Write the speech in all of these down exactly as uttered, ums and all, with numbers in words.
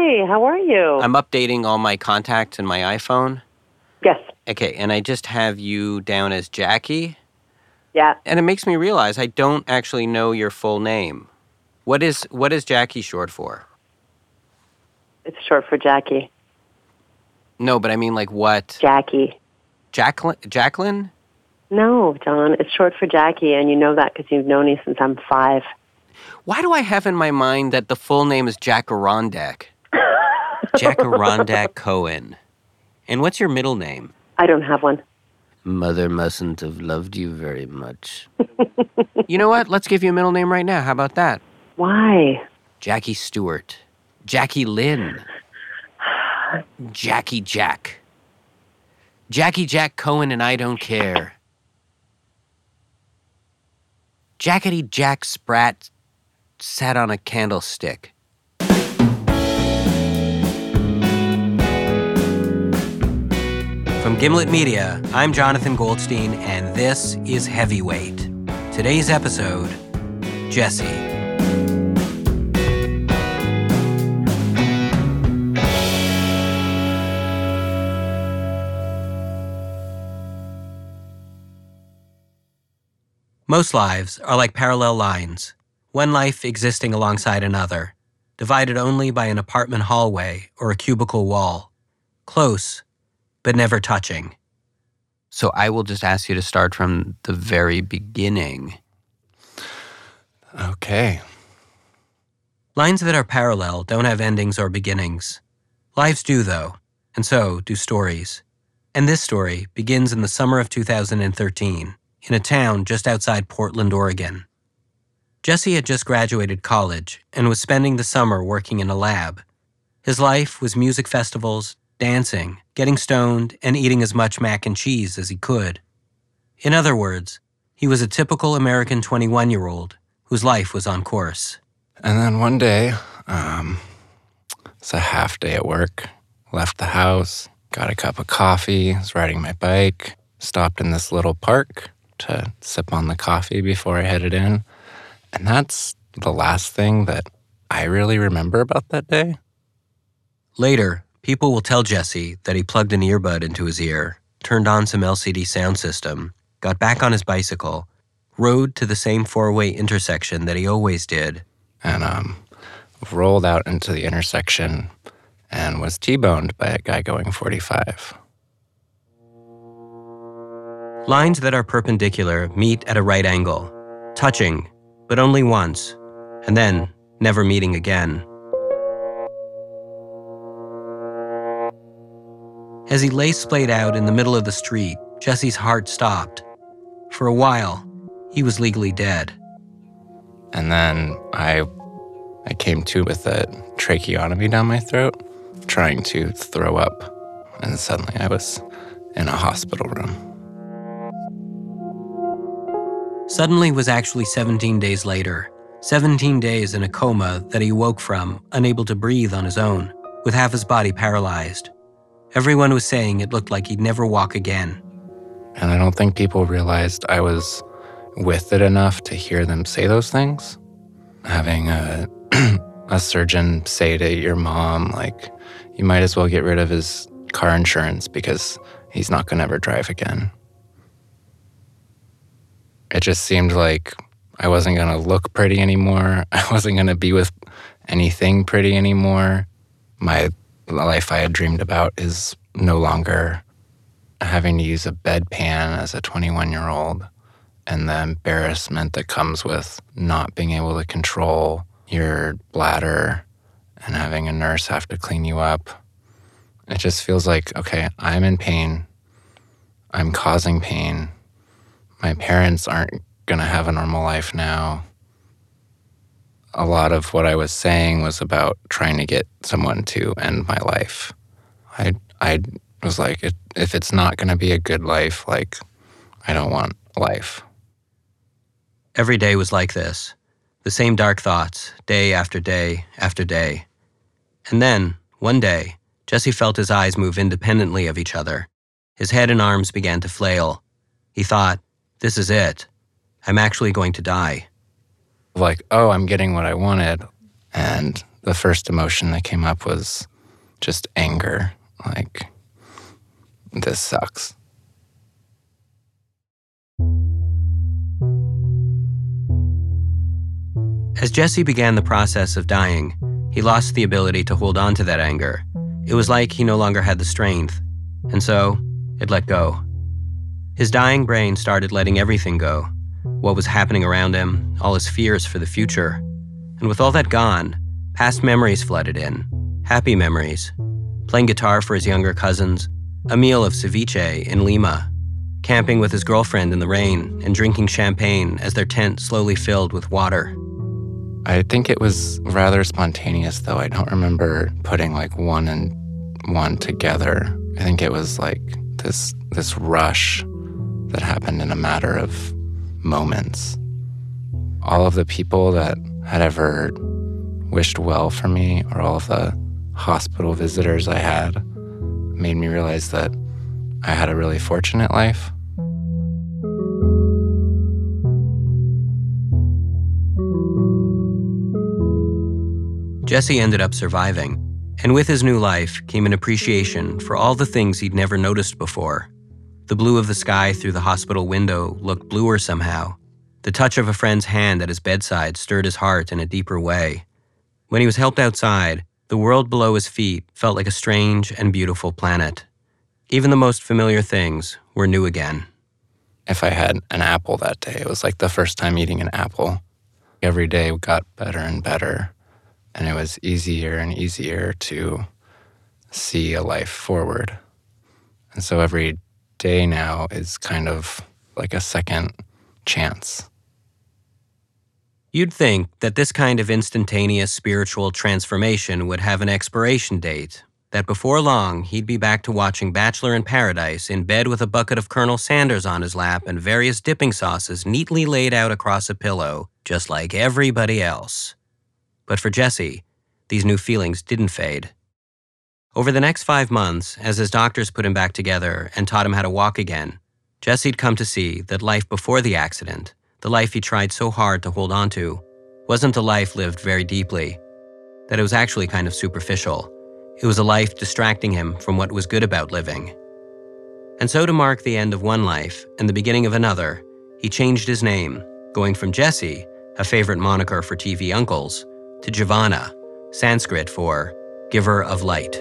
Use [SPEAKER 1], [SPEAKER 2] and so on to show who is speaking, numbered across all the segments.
[SPEAKER 1] Hi, how are you?
[SPEAKER 2] I'm updating all my contacts in my iPhone.
[SPEAKER 1] Yes.
[SPEAKER 2] Okay, and I just have you down as Jackie.
[SPEAKER 1] Yeah.
[SPEAKER 2] And it makes me realize I don't actually know your full name. What is what is Jackie short for?
[SPEAKER 1] It's short for Jackie.
[SPEAKER 2] No, but I mean like what?
[SPEAKER 1] Jackie.
[SPEAKER 2] Jacqueline? Jacqueline?
[SPEAKER 1] No, John, it's short for Jackie, and you know that because you've known me since I'm five.
[SPEAKER 2] Why do I have in my mind that the full name is Jack Arondak? Jack Arondak Cohen. And what's your middle name?
[SPEAKER 1] I don't have one.
[SPEAKER 2] Mother mustn't have loved you very much. You know what? Let's give you a middle name right now. How about that?
[SPEAKER 1] Why?
[SPEAKER 2] Jackie Stewart. Jackie Lynn. Jackie Jack. Jackie Jack Cohen and I don't care. Jackety Jack Spratt sat on a candlestick. From Gimlet Media, I'm Jonathan Goldstein, and this is Heavyweight. Today's episode, Jesse. Most lives are like parallel lines, one life existing alongside another, divided only by an apartment hallway or a cubicle wall, close, but never touching. So I will just ask you to start from the very beginning.
[SPEAKER 3] Okay.
[SPEAKER 2] Lines that are parallel don't have endings or beginnings. Lives do, though, and so do stories. And this story begins in the summer of two thousand thirteen. In a town just outside Portland, Oregon. Jesse had just graduated college and was spending the summer working in a lab. His life was music festivals, dancing, getting stoned, and eating as much mac and cheese as he could. In other words, he was a typical American twenty-one-year-old whose life was on course.
[SPEAKER 3] And then one day, um, it's a half day at work, left the house, got a cup of coffee, was riding my bike, stopped in this little park to sip on the coffee before I headed in. And that's the last thing that I really remember about that day.
[SPEAKER 2] Later, people will tell Jesse that he plugged an earbud into his ear, turned on some L C D sound system, got back on his bicycle, rode to the same four-way intersection that he always did.
[SPEAKER 3] And um, rolled out into the intersection and was T-boned by a guy going forty-five.
[SPEAKER 2] Lines that are perpendicular meet at a right angle, touching, but only once, and then never meeting again. As he lay splayed out in the middle of the street, Jesse's heart stopped. For a while, he was legally dead.
[SPEAKER 3] And then I, I came to with a tracheotomy down my throat, trying to throw up, and suddenly I was in a hospital room.
[SPEAKER 2] Suddenly was actually seventeen days later, seventeen days in a coma that he woke from, unable to breathe on his own, with half his body paralyzed. Everyone was saying it looked like he'd never walk again.
[SPEAKER 3] And I don't think people realized I was with it enough to hear them say those things. Having a, a surgeon say to your mom, like, you might as well get rid of his car insurance because he's not going to ever drive again. It just seemed like I wasn't going to look pretty anymore. I wasn't going to be with anything pretty anymore. My life I had dreamed about is no longer having to use a bedpan as a twenty-one-year-old and the embarrassment that comes with not being able to control your bladder and having a nurse have to clean you up. It just feels like, okay, I'm in pain. I'm causing pain. My parents aren't going to have a normal life now. A lot of what I was saying was about trying to get someone to end my life. I I was like, it, if it's not going to be a good life, like, I don't want life.
[SPEAKER 2] Every day was like this. The same dark thoughts, day after day after day. And then, one day, Jesse felt his eyes move independently of each other. His head and arms began to flail. He thought, this is it. I'm actually going to die.
[SPEAKER 3] Like, oh, I'm getting what I wanted. And the first emotion that came up was just anger. Like, this sucks.
[SPEAKER 2] As Jesse began the process of dying, he lost the ability to hold on to that anger. It was like he no longer had the strength, and so it let go. His dying brain started letting everything go, what was happening around him, all his fears for the future. And with all that gone, past memories flooded in, happy memories. Playing guitar for his younger cousins, a meal of ceviche in Lima, camping with his girlfriend in the rain, and drinking champagne as their tent slowly filled with water.
[SPEAKER 3] I think it was rather spontaneous, though. I don't remember putting like one and one together. I think it was like this this rush that happened in a matter of moments. All of the people that had ever wished well for me, or all of the hospital visitors I had, made me realize that I had a really fortunate life.
[SPEAKER 2] Jesse ended up surviving, and with his new life came an appreciation for all the things he'd never noticed before. The blue of the sky through the hospital window looked bluer somehow. The touch of a friend's hand at his bedside stirred his heart in a deeper way. When he was helped outside, the world below his feet felt like a strange and beautiful planet. Even the most familiar things were new again.
[SPEAKER 3] If I had an apple that day, it was like the first time eating an apple. Every day got better and better. And it was easier and easier to see a life forward. And so every day now is kind of like a second chance.
[SPEAKER 2] You'd think that this kind of instantaneous spiritual transformation would have an expiration date, that before long he'd be back to watching Bachelor in Paradise in bed with a bucket of Colonel Sanders on his lap and various dipping sauces neatly laid out across a pillow, just like everybody else. But for Jesse, these new feelings didn't fade. Over the next five months, as his doctors put him back together and taught him how to walk again, Jesse'd come to see that life before the accident, the life he tried so hard to hold on to, wasn't a life lived very deeply, that it was actually kind of superficial. It was a life distracting him from what was good about living. And so to mark the end of one life and the beginning of another, he changed his name, going from Jesse, a favorite moniker for T V uncles, to Jivana, Sanskrit for giver of light.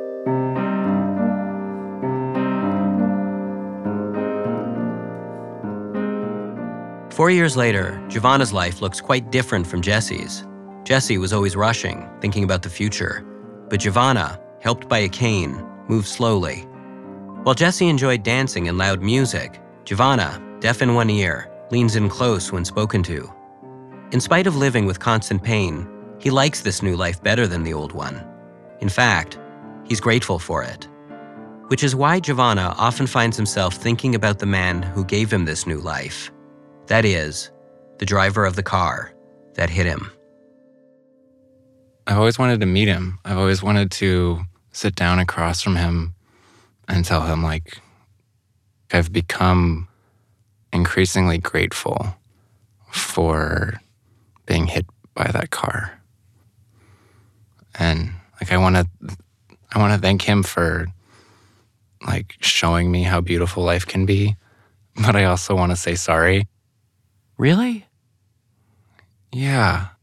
[SPEAKER 2] Four years later, Jivana's life looks quite different from Jesse's. Jesse was always rushing, thinking about the future. But Jivana, helped by a cane, moved slowly. While Jesse enjoyed dancing and loud music, Jivana, deaf in one ear, leans in close when spoken to. In spite of living with constant pain, he likes this new life better than the old one. In fact, he's grateful for it. Which is why Jivana often finds himself thinking about the man who gave him this new life. That is, the driver of the car that hit him.
[SPEAKER 3] I've always wanted to meet him. I've always wanted to sit down across from him and tell him, like, I've become increasingly grateful for being hit by that car. And, like, I want to I want to thank him for, like, showing me how beautiful life can be. But I also want to say sorry.
[SPEAKER 2] Really?
[SPEAKER 3] Yeah.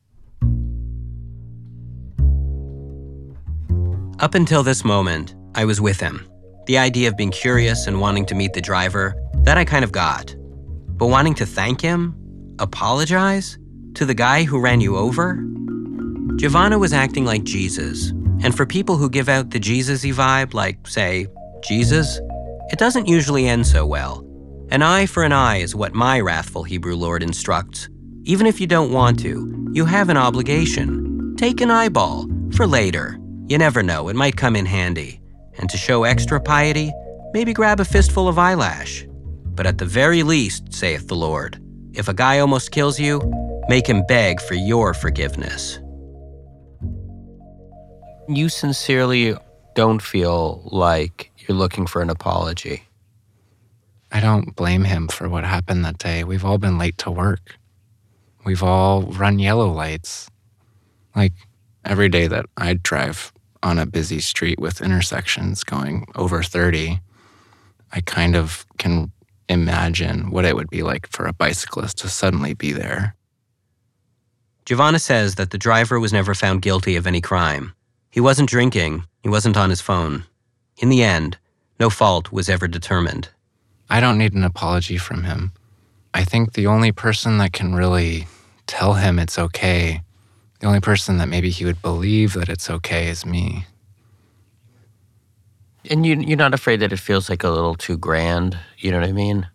[SPEAKER 2] Up until this moment, I was with him. The idea of being curious and wanting to meet the driver, that I kind of got. But wanting to thank him? Apologize? To the guy who ran you over? Jivana was acting like Jesus. And for people who give out the Jesus-y vibe, like, say, Jesus, it doesn't usually end so well. An eye for an eye is what my wrathful Hebrew Lord instructs. Even if you don't want to, you have an obligation. Take an eyeball, for later. You never know, it might come in handy. And to show extra piety, maybe grab a fistful of eyelash. But at the very least, saith the Lord, if a guy almost kills you, make him beg for your forgiveness. You sincerely don't feel like you're looking for an apology.
[SPEAKER 3] I don't blame him for what happened that day. We've all been late to work. We've all run yellow lights. Like, every day that I drive on a busy street with intersections going over thirty, I kind of can imagine what it would be like for a bicyclist to suddenly be there.
[SPEAKER 2] Giovanna says that the driver was never found guilty of any crime. He wasn't drinking. He wasn't on his phone. In the end, no fault was ever determined.
[SPEAKER 3] I don't need an apology from him. I think the only person that can really tell him it's okay, the only person that maybe he would believe that it's okay is me.
[SPEAKER 4] And you, you're not afraid that it feels like a little too grand? You know what I mean?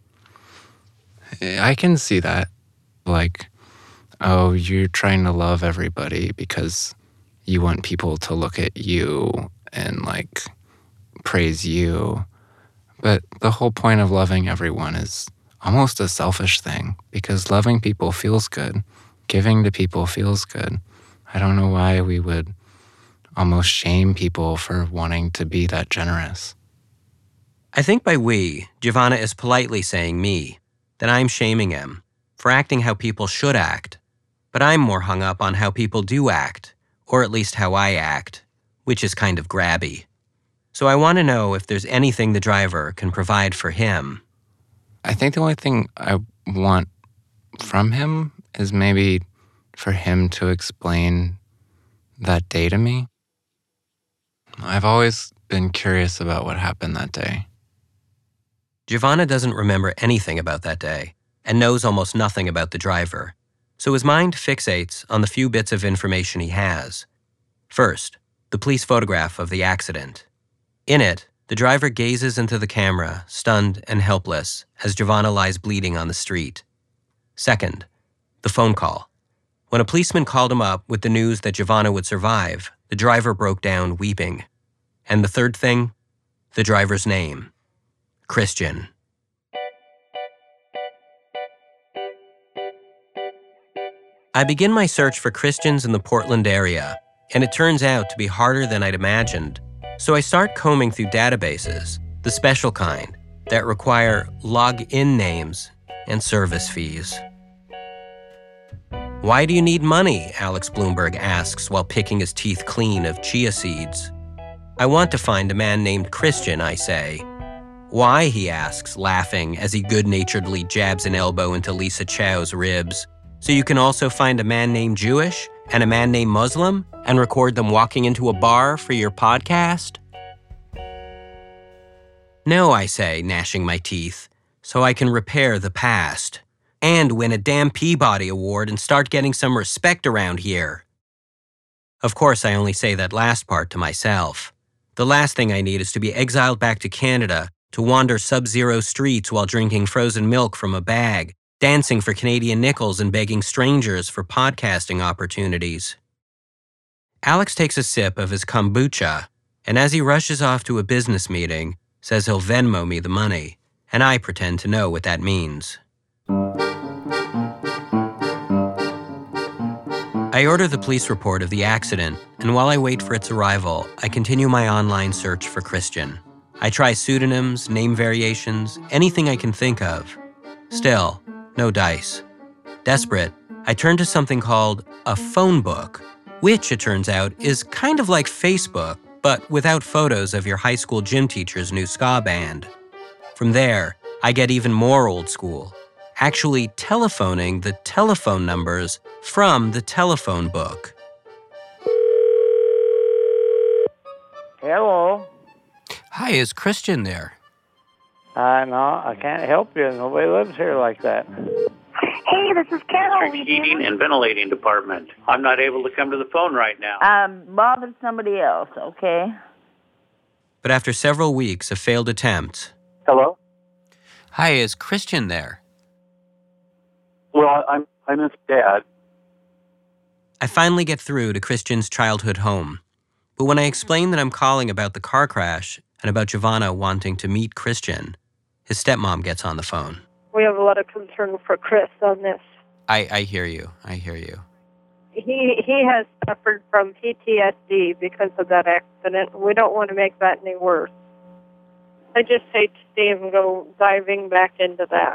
[SPEAKER 3] I can see that. Like, oh, you're trying to love everybody because you want people to look at you and, like, praise you. But the whole point of loving everyone is almost a selfish thing because loving people feels good. Giving to people feels good. I don't know why we would almost shame people for wanting to be that generous.
[SPEAKER 2] I think by we, Giovanna is politely saying me, that I'm shaming him for acting how people should act. But I'm more hung up on how people do act, or at least how I act, which is kind of grabby. So I want to know if there's anything the driver can provide for him.
[SPEAKER 3] I think the only thing I want from him is maybe for him to explain that day to me. I've always been curious about what happened that day.
[SPEAKER 2] Giovanna doesn't remember anything about that day and knows almost nothing about the driver, so his mind fixates on the few bits of information he has. First, the police photograph of the accident. In it, the driver gazes into the camera, stunned and helpless, as Giovanna lies bleeding on the street. Second, the phone call. When a policeman called him up with the news that Giovanna would survive, the driver broke down weeping. And the third thing, the driver's name, Christian. I begin my search for Christians in the Portland area, and it turns out to be harder than I'd imagined. So I start combing through databases, the special kind, that require log-in names and service fees. Why do you need money? Alex Bloomberg asks while picking his teeth clean of chia seeds. I want to find a man named Christian, I say. Why, he asks, laughing as he good-naturedly jabs an elbow into Lisa Chow's ribs. So you can also find a man named Jewish and a man named Muslim and record them walking into a bar for your podcast? No, I say, gnashing my teeth, so I can repair the past and win a damn Peabody Award and start getting some respect around here. Of course, I only say that last part to myself. The last thing I need is to be exiled back to Canada to wander sub-zero streets while drinking frozen milk from a bag, dancing for Canadian nickels and begging strangers for podcasting opportunities. Alex takes a sip of his kombucha, and as he rushes off to a business meeting, says he'll Venmo me the money, and I pretend to know what that means. I order the police report of the accident, and while I wait for its arrival, I continue my online search for Christian. I try pseudonyms, name variations, anything I can think of. Still, no dice. Desperate, I turn to something called a phone book, which, it turns out, is kind of like Facebook, but without photos of your high school gym teacher's new ska band. From there, I get even more old school, actually telephoning the telephone numbers from the telephone book.
[SPEAKER 5] Hello.
[SPEAKER 4] Hi, is Christian there?
[SPEAKER 5] Uh, no, I can't help you. Nobody lives here like that.
[SPEAKER 6] Hey, this is Carol.
[SPEAKER 7] Heating and ventilating department. I'm not able to come to the phone right now.
[SPEAKER 6] Um, Bob and somebody else, okay?
[SPEAKER 2] But after several weeks of failed attempts...
[SPEAKER 7] Hello?
[SPEAKER 4] Hi, is Christian there?
[SPEAKER 7] Well, I'm, I'm his dad.
[SPEAKER 2] I finally get through to Christian's childhood home. But when I explain that I'm calling about the car crash and about Giovanna wanting to meet Christian, his stepmom gets on the phone.
[SPEAKER 8] We have a lot of concern for Chris on this.
[SPEAKER 4] I, I hear you. I hear you.
[SPEAKER 8] He he has suffered from P T S D because of that accident. We don't want to make that any worse. I just hate to see him go diving back into that.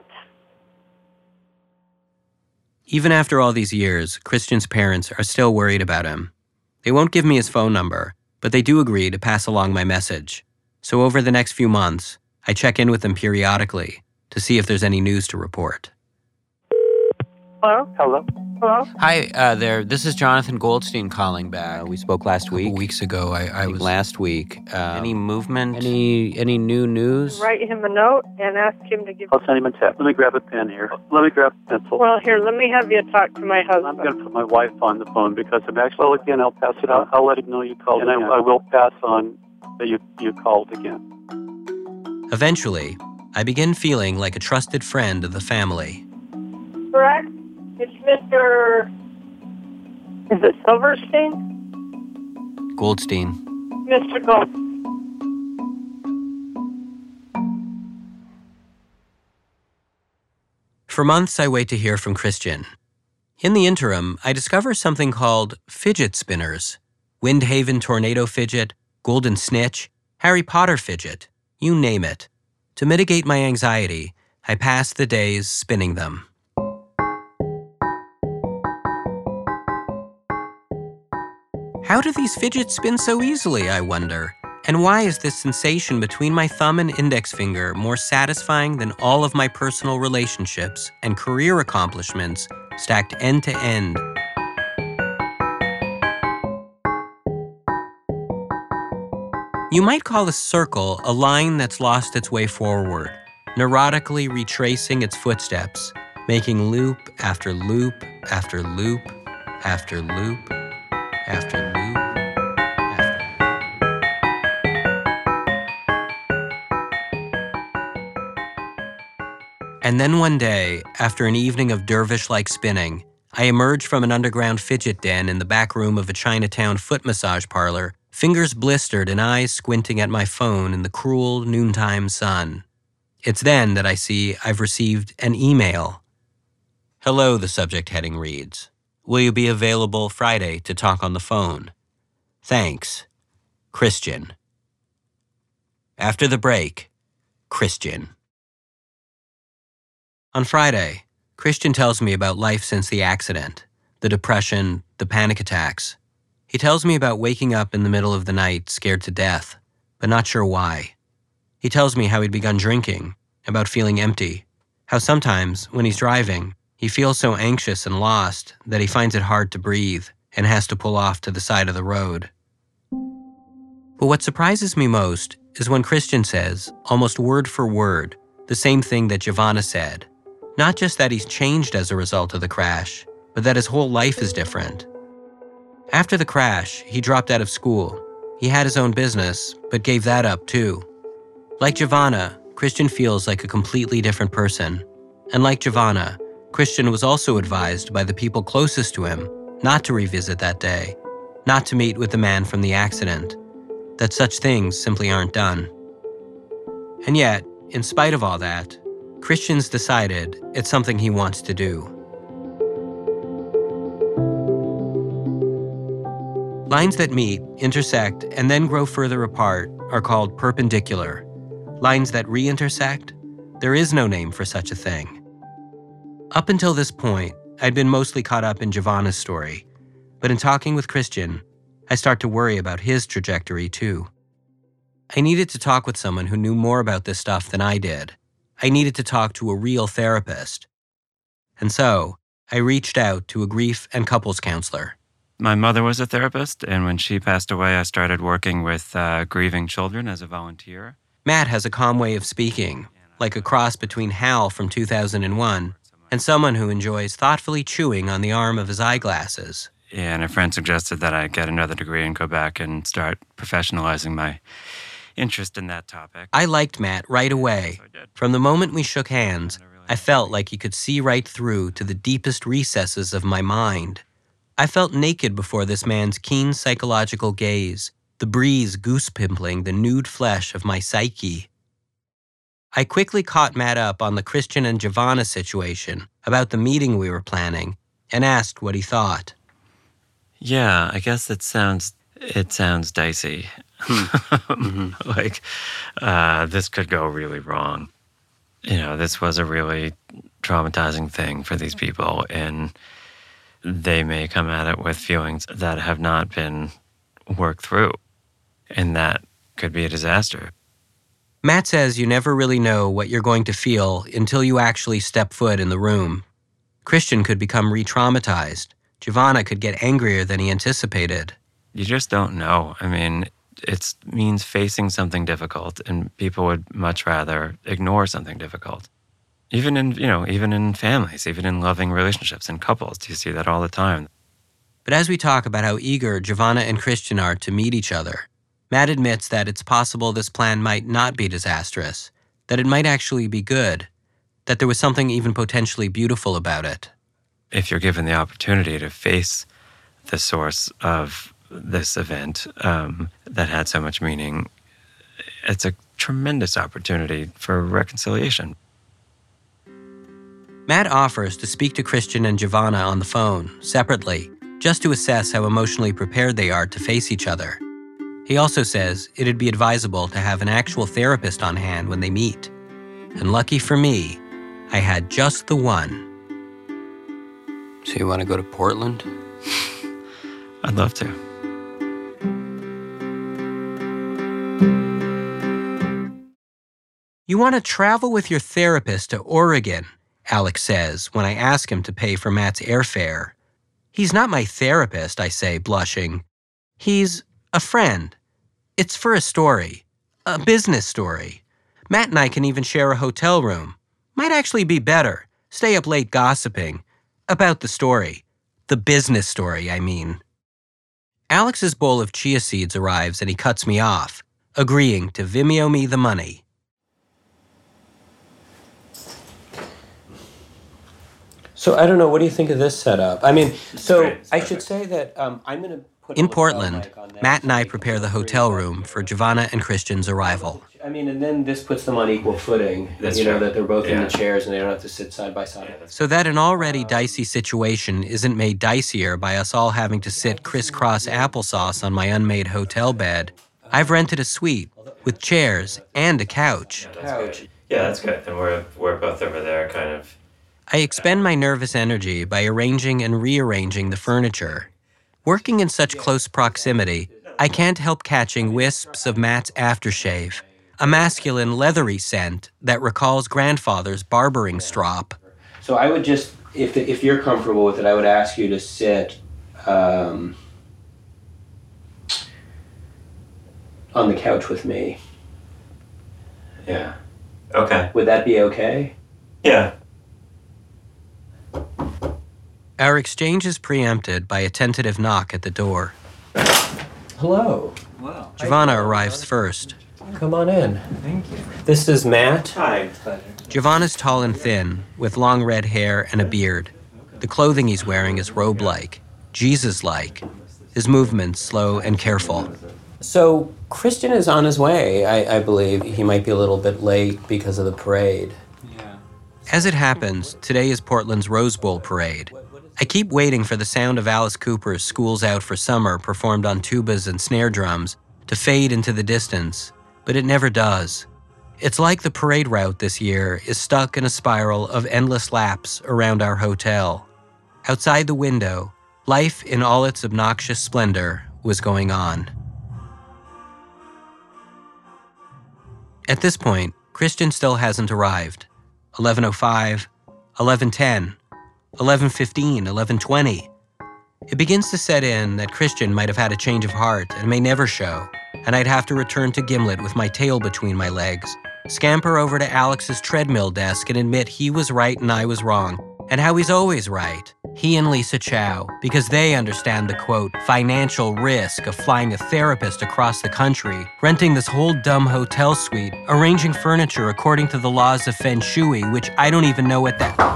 [SPEAKER 2] Even after all these years, Christian's parents are still worried about him. They won't give me his phone number, but they do agree to pass along my message. So over the next few months, I check in with them periodically to see if there's any news to report.
[SPEAKER 8] Hello?
[SPEAKER 5] Hello?
[SPEAKER 8] Hello?
[SPEAKER 2] Hi uh, there. This is Jonathan Goldstein calling back. Uh, we spoke last week. A couple weeks ago. I, I was last week. Um,
[SPEAKER 4] Any movement?
[SPEAKER 2] Any any new news?
[SPEAKER 8] Write him a note and ask him to give...
[SPEAKER 7] I'll send him a text. Let me grab a pen here. Let me grab a pencil.
[SPEAKER 8] Well, here, let me have you talk to my
[SPEAKER 7] I'm
[SPEAKER 8] husband.
[SPEAKER 7] going to put my wife on the phone because I'm actually, well, again, I'll pass it on. I'll let him know you called, and I, I will pass on that you, you called again.
[SPEAKER 2] Eventually, I begin feeling like a trusted friend of the family.
[SPEAKER 8] Correct? It's Mister... Is it Silverstein?
[SPEAKER 2] Goldstein.
[SPEAKER 8] Mister Gold.
[SPEAKER 2] For months, I wait to hear from Christian. In the interim, I discover something called fidget spinners. Windhaven Tornado Fidget, Golden Snitch, Harry Potter Fidget, you name it. To mitigate my anxiety, I pass the days spinning them. How do these fidgets spin so easily, I wonder? And why is this sensation between my thumb and index finger more satisfying than all of my personal relationships and career accomplishments stacked end to end? You might call a circle a line that's lost its way forward, neurotically retracing its footsteps, making loop after loop after loop after loop after loop. And then one day, after an evening of dervish-like spinning, I emerge from an underground fidget den in the back room of a Chinatown foot massage parlor, fingers blistered and eyes squinting at my phone in the cruel noontime sun. It's then that I see I've received an email. Hello, the subject heading reads. Will you be available Friday to talk on the phone? Thanks. Christian. After the break, Christian. On Friday, Christian tells me about life since the accident, the depression, the panic attacks. He tells me about waking up in the middle of the night scared to death, but not sure why. He tells me how he'd begun drinking, about feeling empty, how sometimes, when he's driving, he feels so anxious and lost that he finds it hard to breathe and has to pull off to the side of the road. But what surprises me most is when Christian says, almost word for word, the same thing that Giovanna said. Not just that he's changed as a result of the crash, but that his whole life is different. After the crash, he dropped out of school. He had his own business, but gave that up too. Like Giovanna, Christian feels like a completely different person. And like Giovanna, Christian was also advised by the people closest to him not to revisit that day, not to meet with the man from the accident, that such things simply aren't done. And yet, in spite of all that, Christian's decided it's something he wants to do. Lines that meet, intersect, and then grow further apart are called perpendicular. Lines that re-intersect, there is no name for such a thing. Up until this point, I'd been mostly caught up in Giovanna's story, but in talking with Christian, I start to worry about his trajectory too. I needed to talk with someone who knew more about this stuff than I did. I needed to talk to a real therapist. And so, I reached out to a grief and couples counselor.
[SPEAKER 9] My mother was a therapist, and when she passed away, I started working with uh, grieving children as a volunteer.
[SPEAKER 2] Matt has a calm way of speaking, like a cross between Hal from two thousand one and someone who enjoys thoughtfully chewing on the arm of his eyeglasses.
[SPEAKER 9] Yeah, and a friend suggested that I get another degree and go back and start professionalizing my interest in that topic.
[SPEAKER 2] I liked Matt right away. From the moment we shook hands, I felt like he could see right through to the deepest recesses of my mind. I felt naked before this man's keen psychological gaze, the breeze goose-pimpling the nude flesh of my psyche. I quickly caught Matt up on the Christian and Giovanna situation, about the meeting we were planning, and asked what he thought.
[SPEAKER 9] Yeah, I guess it sounds it sounds dicey.
[SPEAKER 2] Mm-hmm.
[SPEAKER 9] Like, uh, this could go really wrong. You know, this was a really traumatizing thing for these people, and they may come at it with feelings that have not been worked through, and that could be a disaster.
[SPEAKER 2] Matt says you never really know what you're going to feel until you actually step foot in the room. Christian could become re-traumatized. Giovanna could get angrier than he anticipated.
[SPEAKER 9] You just don't know. I mean, it means facing something difficult, and people would much rather ignore something difficult. Even in, you know, even in families, even in loving relationships and couples, you see that all the time.
[SPEAKER 2] But as we talk about how eager Giovanna and Christian are to meet each other, Matt admits that it's possible this plan might not be disastrous, that it might actually be good, that there was something even potentially beautiful about it.
[SPEAKER 9] If you're given the opportunity to face the source of this event um, that had so much meaning, it's a tremendous opportunity for reconciliation.
[SPEAKER 2] Matt offers to speak to Christian and Giovanna on the phone, separately, just to assess how emotionally prepared they are to face each other. He also says it'd be advisable to have an actual therapist on hand when they meet. And lucky for me, I had just the one. So you want to go to Portland?
[SPEAKER 9] I'd love to.
[SPEAKER 2] You want to travel with your therapist to Oregon, Alex says when I ask him to pay for Matt's airfare. He's not my therapist, I say, blushing. He's a friend. It's for a story, a business story. Matt and I can even share a hotel room. Might actually be better. Stay up late gossiping. About the story. The business story, I mean. Alex's bowl of chia seeds arrives and he cuts me off, agreeing to Vimeo me the money. So I don't know, what do you think of this setup? I mean, so I should say that um, I'm going to put... In Portland, Matt and I prepare the hotel room for Giovanna and Christian's arrival. I mean, and then this puts them on equal footing.
[SPEAKER 9] That's
[SPEAKER 2] you know,
[SPEAKER 9] true.
[SPEAKER 2] that they're both
[SPEAKER 9] Yeah.
[SPEAKER 2] in the chairs and they don't have to sit side by side. So that an already dicey situation isn't made dicier by us all having to sit crisscross applesauce on my unmade hotel bed, I've rented a suite with chairs and a couch.
[SPEAKER 9] Couch. Yeah, that's good. Then we're, we're both over there kind of...
[SPEAKER 2] I expend my nervous energy by arranging and rearranging the furniture. Working in such close proximity, I can't help catching wisps of Matt's aftershave, a masculine leathery scent that recalls grandfather's barbering strop. So I would just, if, if you're comfortable with it, I would ask you to sit um, on the couch with me.
[SPEAKER 9] Yeah. Okay.
[SPEAKER 2] Would that be okay?
[SPEAKER 9] Yeah.
[SPEAKER 2] Our exchange is preempted by a tentative knock at the door. Hello.
[SPEAKER 10] Wow.
[SPEAKER 2] Giovanna arrives first.
[SPEAKER 10] Come on in. Thank you.
[SPEAKER 2] This is Matt.
[SPEAKER 10] Hi. Pleasure.
[SPEAKER 2] Giovanna's tall and thin, with long red hair and a beard. The clothing he's wearing is robe-like, Jesus-like. His movements slow and careful. So Christian is on his way, I, I believe. He might be a little bit late because of the parade.
[SPEAKER 10] Yeah.
[SPEAKER 2] As it happens, today is Portland's Rose Bowl parade. I keep waiting for the sound of Alice Cooper's School's Out for Summer performed on tubas and snare drums to fade into the distance, but it never does. It's like the parade route this year is stuck in a spiral of endless laps around our hotel. Outside the window, life in all its obnoxious splendor was going on. At this point, Christian still hasn't arrived. eleven oh five, eleven ten, eleven fifteen, eleven twenty. It begins to set in that Christian might have had a change of heart and may never show, and I'd have to return to Gimlet with my tail between my legs, scamper over to Alex's treadmill desk and admit he was right and I was wrong, and how he's always right, he and Lisa Chow, because they understand the, quote, financial risk of flying a therapist across the country, renting this whole dumb hotel suite, arranging furniture according to the laws of Feng Shui, which I don't even know what that...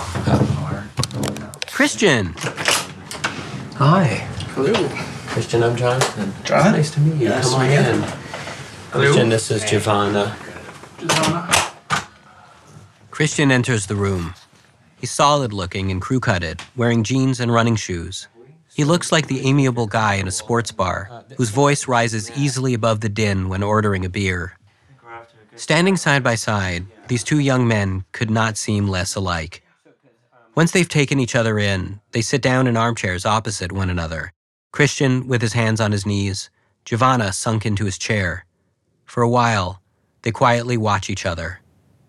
[SPEAKER 2] Christian! Hi.
[SPEAKER 10] Hello.
[SPEAKER 2] Christian, I'm Jonathan.
[SPEAKER 10] John?
[SPEAKER 2] Nice to meet you.
[SPEAKER 10] Nice
[SPEAKER 2] Come on
[SPEAKER 10] to meet you.
[SPEAKER 2] in. Christian, this is Giovanna.
[SPEAKER 10] Giovanna.
[SPEAKER 2] Christian enters the room. He's solid-looking and crew-cutted, wearing jeans and running shoes. He looks like the amiable guy in a sports bar, whose voice rises easily above the din when ordering a beer. Standing side by side, these two young men could not seem less alike. Once they've taken each other in, they sit down in armchairs opposite one another. Christian with his hands on his knees, Giovanna sunk into his chair. For a while, they quietly watch each other.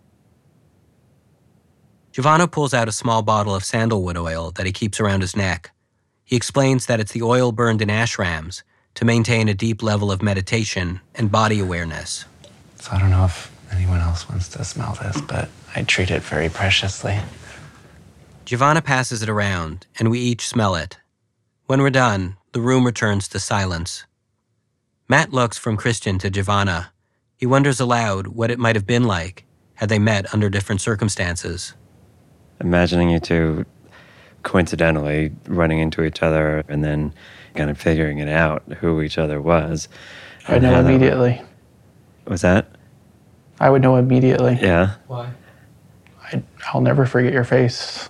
[SPEAKER 2] Giovanna pulls out a small bottle of sandalwood oil that he keeps around his neck. He explains that it's the oil burned in ashrams to maintain a deep level of meditation and body awareness.
[SPEAKER 3] So I don't know if anyone else wants to smell this, but I treat it very preciously.
[SPEAKER 2] Giovanna passes it around, and we each smell it. When we're done, the room returns to silence. Matt looks from Christian to Giovanna. He wonders aloud what it might have been like had they met under different circumstances.
[SPEAKER 9] Imagining you two coincidentally running into each other and then kind of figuring it out who each other was.
[SPEAKER 10] I know immediately.
[SPEAKER 9] Was that?
[SPEAKER 10] I would know immediately.
[SPEAKER 9] Yeah.
[SPEAKER 10] Why? I, I'll never forget your face.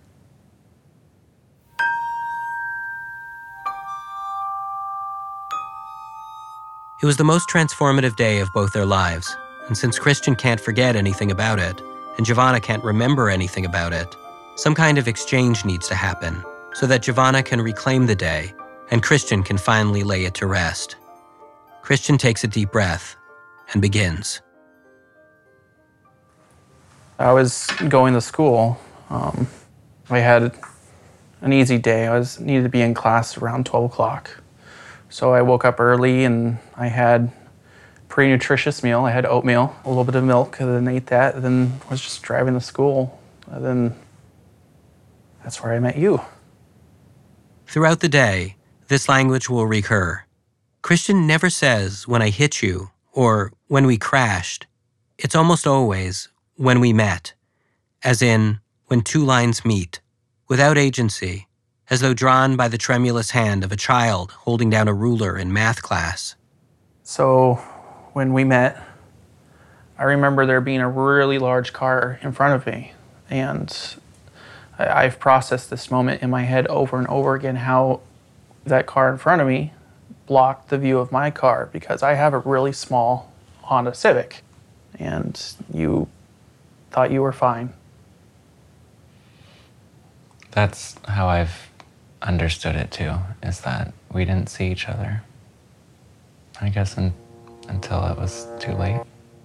[SPEAKER 2] It was the most transformative day of both their lives, and since Christian can't forget anything about it, and Giovanna can't remember anything about it, some kind of exchange needs to happen so that Giovanna can reclaim the day and Christian can finally lay it to rest. Christian takes a deep breath and begins.
[SPEAKER 10] I was going to school. Um, I had an easy day. I was needed to be in class around twelve o'clock. So I woke up early and I had a pretty nutritious meal. I had oatmeal, a little bit of milk, and then ate that, and then was just driving to school. And then that's where I met you.
[SPEAKER 2] Throughout the day, this language will recur. Christian never says, when I hit you, or when we crashed. It's almost always, when we met, as in, when two lines meet, without agency, as though drawn by the tremulous hand of a child holding down a ruler in math class.
[SPEAKER 10] So when we met, I remember there being a really large car in front of me, and I- I've processed this moment in my head over and over again, how that car in front of me blocked the view of my car, because I have a really small Honda Civic, and you thought you were fine.
[SPEAKER 3] That's how I've understood it too, is that we didn't see each other. I guess un- until it was too late.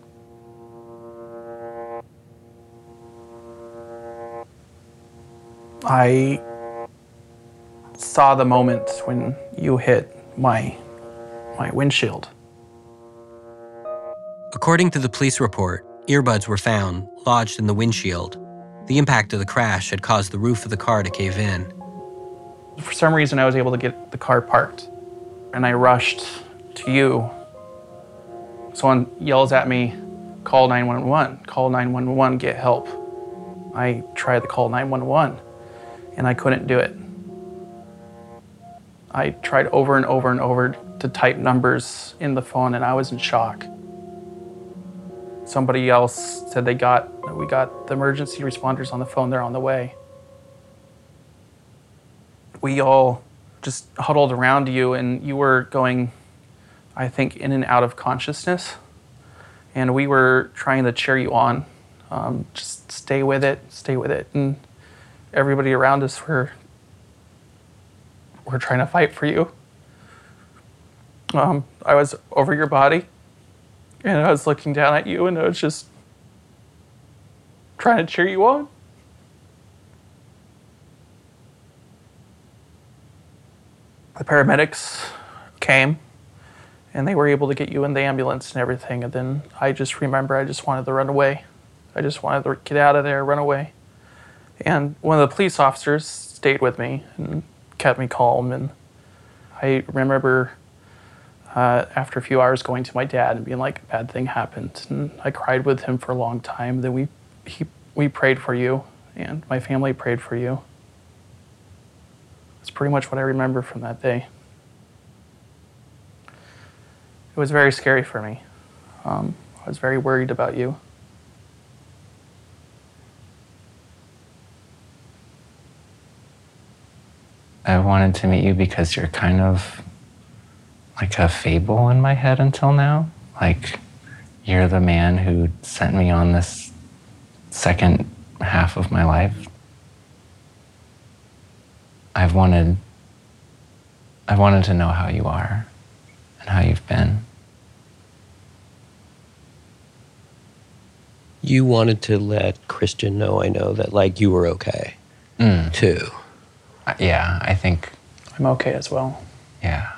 [SPEAKER 10] I saw the moment when you hit my my windshield.
[SPEAKER 2] According to the police report, earbuds were found, lodged in the windshield. The impact of the crash had caused the roof of the car to cave in.
[SPEAKER 10] For some reason, I was able to get the car parked, and I rushed to you. Someone yells at me, call nine one one, call nine one one, get help. I tried to call nine one one, and I couldn't do it. I tried over and over and over to type numbers in the phone, and I was in shock. Somebody else said they got, we got the emergency responders on the phone, they're on the way. We all just huddled around you, and you were going, I think, in and out of consciousness. And we were trying to cheer you on. Um, just stay with it, stay with it. And everybody around us were, were trying to fight for you. Um, I was over your body, and I was looking down at you, and I was just trying to cheer you on. The paramedics came, and they were able to get you in the ambulance and everything. And then I just remember I just wanted to run away. I just wanted to get out of there, run away. And one of the police officers stayed with me and kept me calm. And I remember uh, after a few hours going to my dad and being like, a bad thing happened. And I cried with him for a long time. Then we, he, we prayed for you, and my family prayed for you. That's pretty much what I remember from that day. It was very scary for me. Um, I was very worried about you.
[SPEAKER 3] I wanted to meet you because you're kind of like a fable in my head until now. Like, you're the man who sent me on this second half of my life. I've wanted, I've wanted to know how you are and how you've been.
[SPEAKER 2] You wanted to let Christian know, I know, that, like, you were okay,
[SPEAKER 3] Mm.
[SPEAKER 2] too.
[SPEAKER 3] Uh, yeah, I think,
[SPEAKER 10] I'm okay as well.
[SPEAKER 3] yeah.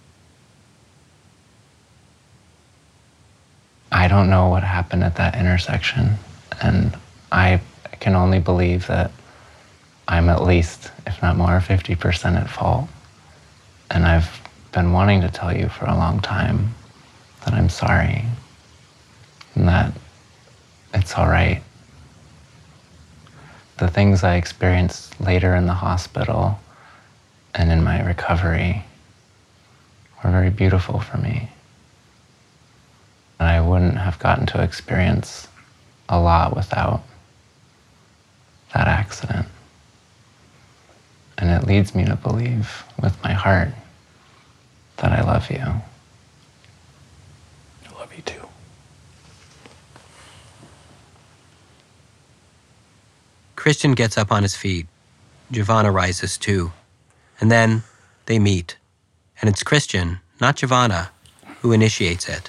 [SPEAKER 3] I don't know what happened at that intersection, and I can only believe that I'm at least, if not more, fifty percent at fault. And I've been wanting to tell you for a long time that I'm sorry and that it's all right. The things I experienced later in the hospital and in my recovery were very beautiful for me. And I wouldn't have gotten to experience a lot without that accident. And it leads me to believe with my heart that I love you.
[SPEAKER 10] I love you too.
[SPEAKER 2] Christian gets up on his feet. Giovanna rises too. And then they meet. And it's Christian, not Giovanna, who initiates it.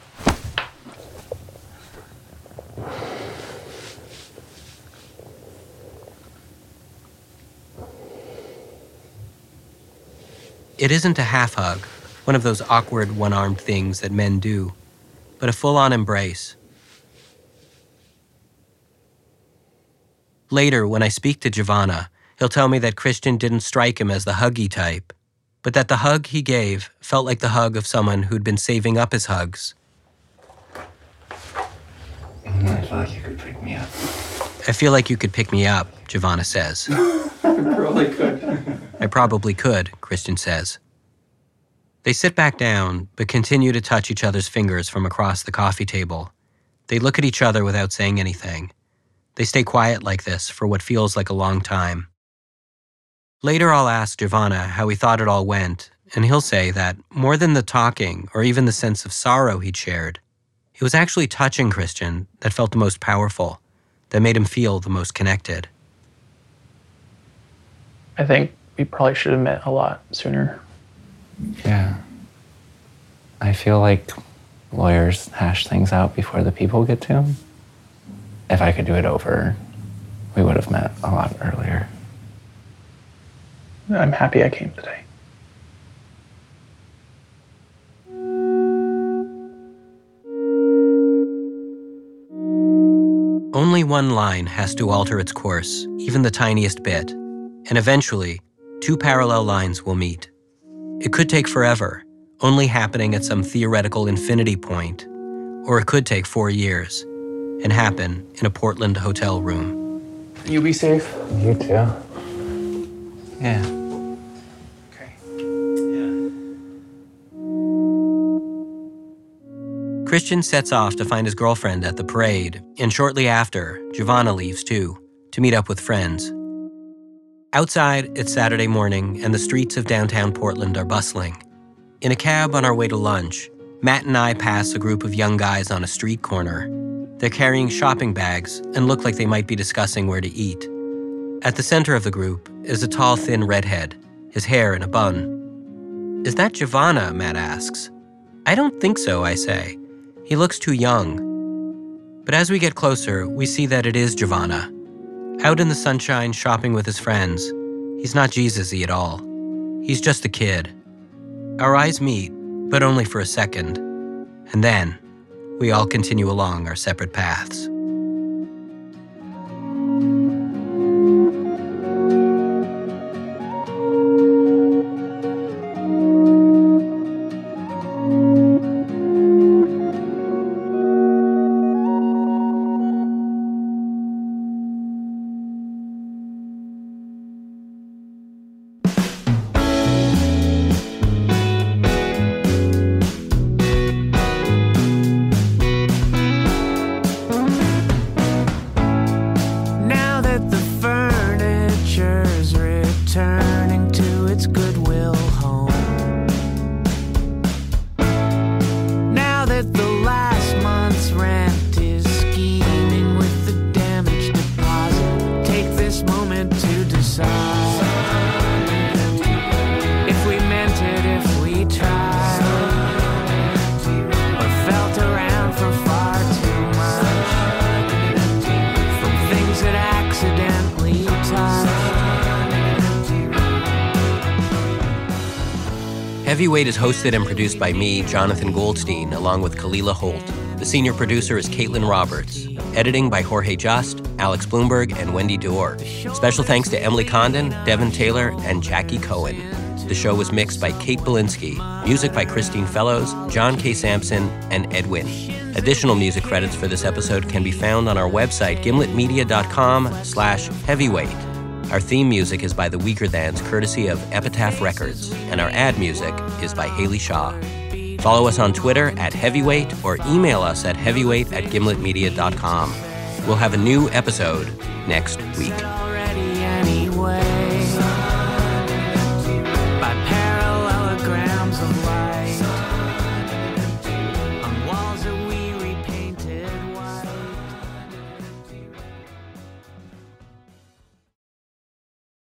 [SPEAKER 2] It isn't a half hug, one of those awkward one-armed things that men do, but a full-on embrace. Later, when I speak to Giovanna, he'll tell me that Christian didn't strike him as the huggy type, but that the hug he gave felt like the hug of someone who'd been saving up his hugs.
[SPEAKER 3] I feel like you could pick me up.
[SPEAKER 2] I feel like you could pick me up, Giovanna says.
[SPEAKER 3] I probably could.
[SPEAKER 2] I probably could, Christian says. They sit back down, but continue to touch each other's fingers from across the coffee table. They look at each other without saying anything. They stay quiet like this for what feels like a long time. Later I'll ask Giovanna how he thought it all went, and he'll say that more than the talking or even the sense of sorrow he'd shared, it was actually touching Christian that felt the most powerful, that made him feel the most connected.
[SPEAKER 10] I think we probably should have met a lot sooner.
[SPEAKER 3] Yeah. I feel like lawyers hash things out before the people get to them. If I could do it over, we would have met a lot earlier.
[SPEAKER 10] I'm happy I came today.
[SPEAKER 2] Only one line has to alter its course, even the tiniest bit, and eventually, two parallel lines will meet. It could take forever, only happening at some theoretical infinity point, or it could take four years and happen in a Portland hotel room.
[SPEAKER 10] You be safe.
[SPEAKER 3] You too. Yeah.
[SPEAKER 10] Okay.
[SPEAKER 2] Christian sets off to find his girlfriend at the parade, and shortly after, Giovanna leaves too, to meet up with friends. Outside, it's Saturday morning, and the streets of downtown Portland are bustling. In a cab on our way to lunch, Matt and I pass a group of young guys on a street corner. They're carrying shopping bags and look like they might be discussing where to eat. At the center of the group is a tall, thin redhead, his hair in a bun. Is that Giovanna? Matt asks. I don't think so, I say. He looks too young. But as we get closer, we see that it is Giovanna. Out in the sunshine shopping with his friends, he's not Jesus-y at all. He's just a kid. Our eyes meet, but only for a second. And then, we all continue along our separate paths. Heavyweight is hosted and produced by me, Jonathan Goldstein, along with Kalila Holt. The senior producer is Caitlin Roberts. Editing by Jorge Just, Alex Bloomberg, and Wendy Dorr. Special thanks to Emily Condon, Devin Taylor, and Jackie Cohen. The show was mixed by Kate Belinsky. Music by Christine Fellows, John K. Sampson, and Edwin. Additional music credits for this episode can be found on our website, gimletmedia.com slash heavyweight. Our theme music is by The Weakerthans, courtesy of Epitaph Records, and our ad music is by Haley Shaw. Follow us on Twitter at Heavyweight or email us at heavyweight at gimletmedia dot com. We'll have a new episode next week.